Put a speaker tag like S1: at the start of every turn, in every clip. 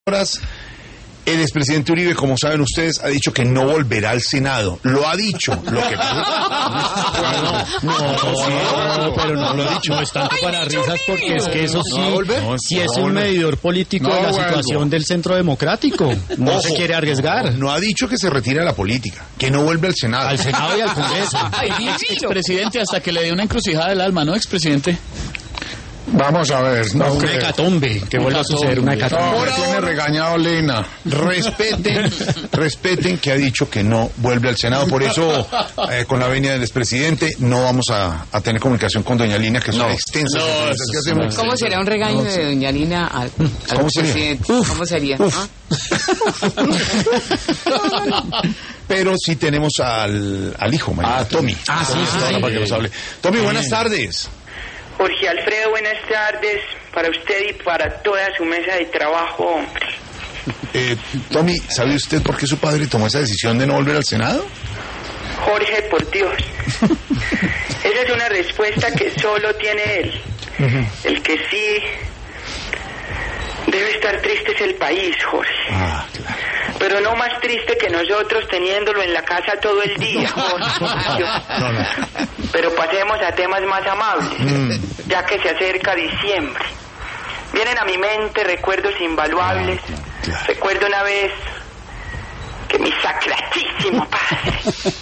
S1: El expresidente Uribe, como saben ustedes, ha dicho que no volverá al Senado. Lo ha dicho. Lo que
S2: pero no lo ha dicho. No es tanto para risas, porque es que eso sí es un medidor político de la situación del centro democrático. No se quiere arriesgar.
S1: No ha dicho que se retire de la política, que no vuelve al Senado.
S2: Al Senado y al Congreso.
S3: Expresidente, hasta que le dio una encrucijada del alma, ¿no, expresidente?
S4: Vamos a ver, no
S2: una hecatombe, que vuelva a suceder una hecatombe.
S4: No, me tiene regañado Lina.
S1: Respeten que ha dicho que no vuelve al Senado. Por eso, con la venia del expresidente, no vamos a tener comunicación con doña Lina, que son extensas.
S5: ¿Cómo será un regaño de doña Lina al presidente? ¿Cómo sería?
S1: Pero sí tenemos al hijo, Tommy. Para que nos hable. Tommy, buenas tardes.
S6: Jorge Alfredo, buenas tardes para usted y para toda su mesa de trabajo, hombre.
S1: Tommy, ¿sabe usted por qué su padre tomó esa decisión de no volver al Senado?
S6: Jorge, por Dios. Esa es una respuesta que solo tiene él. El que sí debe estar triste es el país, Jorge.
S1: Claro.
S6: Pero no más triste que nosotros teniéndolo en la casa todo el día, Jorge.
S1: No.
S6: Pero pasemos a temas más amables, ya que se acerca diciembre. Vienen a mi mente recuerdos invaluables.
S1: Claro.
S6: Recuerdo una vez que mi sacratísimo padre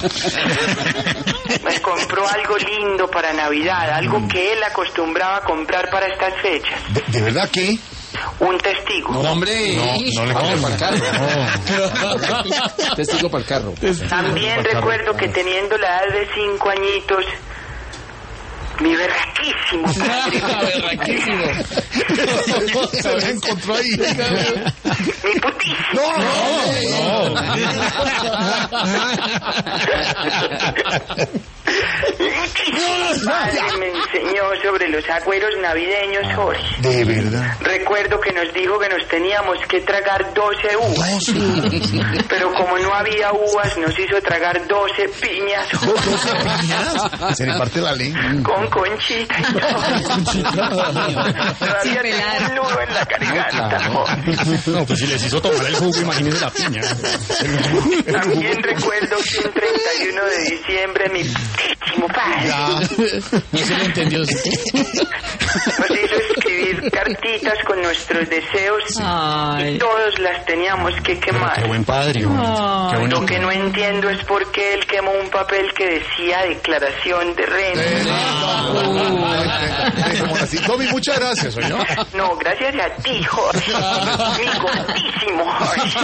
S6: me compró algo lindo para Navidad, algo que él acostumbraba a comprar para estas fechas.
S1: ¿De verdad qué?
S6: Un testigo.
S1: No le compre para el carro.
S2: Testigo para el carro.
S6: También recuerdo que teniendo la edad de 5 añitos, mi berraquísimo padre.
S1: Se la encontró ahí.
S6: Mi putísimo. Mi padre me enseñó sobre los agüeros navideños, Jorge.
S1: De verdad.
S6: Recuerdo que nos dijo que nos teníamos que tragar 12 uvas. Pero como no había uvas, nos hizo tragar 12 piñas.
S1: Se le parte la lengua.
S6: Con conchita y todo. Todavía tengo un nudo en la garganta.
S2: No, pues si les hizo tomar el jugo, imagínense la piña.
S6: También recuerdo que un 31 de diciembre mi putísimo padre
S3: No se le entendió.
S6: nos hizo escribir cartitas con nuestros deseos y todos las teníamos que quemar.
S2: Qué buen padre. Qué bonito.
S6: Lo que no entiendo es por qué él quemó un papel que decía declaración de renta.
S1: Tommy, muchas gracias, señor.
S6: No, gracias a ti, Jorge. Mi gordísimo Jorge.